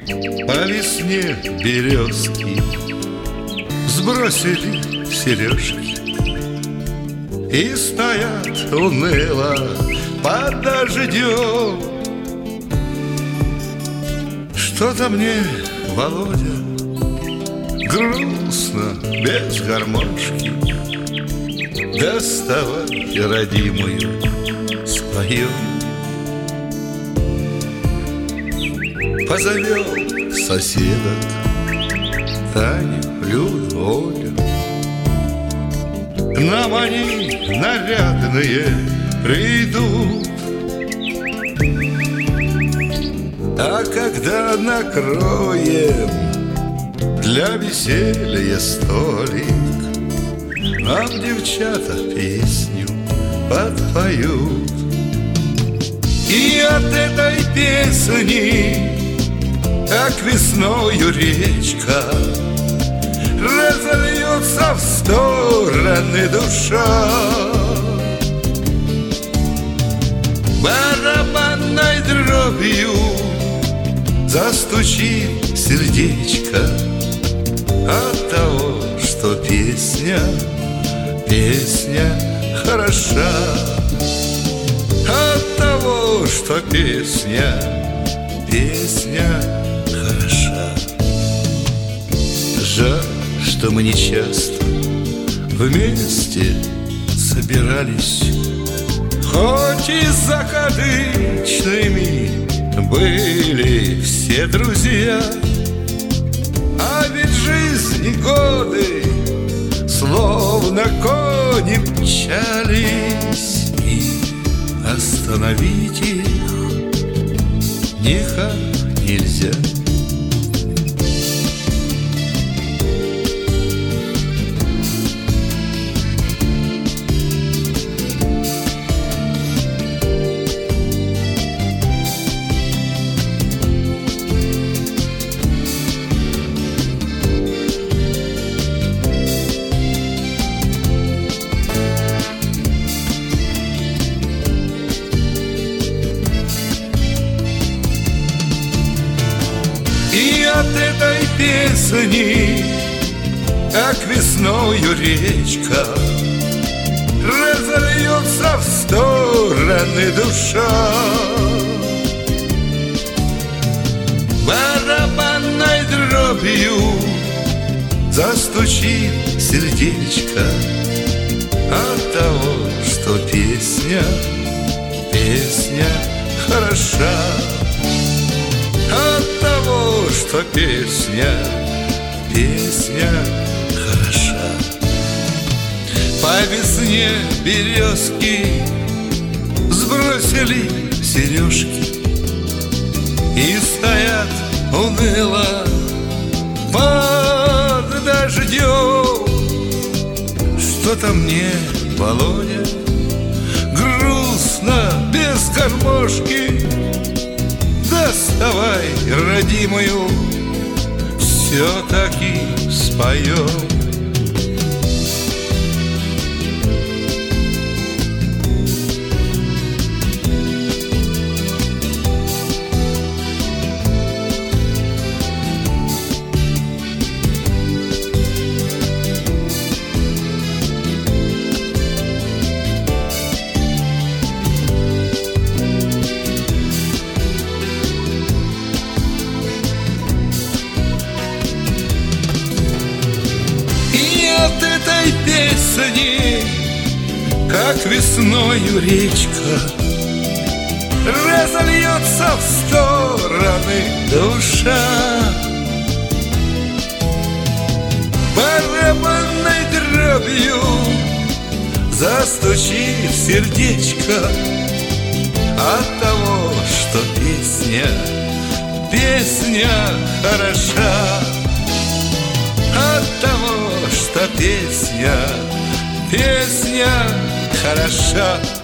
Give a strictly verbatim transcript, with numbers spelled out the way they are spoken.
По весне березки сбросили сережки и стоят уныло под дождем. Что-то мне, Володя, грустно без гармошки. Доставай родимую, споем. Позовем соседок Таню, Люду, Олю. К нам они нарядные придут. А когда накроем для веселья столик, нам девчата песню подпоют. И от этой песни, как весною речка, разольется в стороны душа. Барабанной дробью застучит сердечко от того, что песня, песня хороша. От того, что песня, песня хороша. Жаль, что мы не часто вместе собирались, хоть и закадычными были все друзья. А ведь жизни годы словно кони мчались, и остановить их никак нельзя. И от этой песни, как весною речка, разольется в стороны душа. Барабанной дробью застучит сердечко от того, что песня, песня хороша. От того, что песня, песня хороша. По весне березки сбросили сережки и стоят уныло под дождем. Что-то мне, Володя, грустно без гармошки. Доставай родимую, все-таки споем. От этой песни, как весною речка, разольется в стороны душа. Барабанной дробью застучит сердечко от того, что песня, песня хороша. От того, что песня, песня хороша.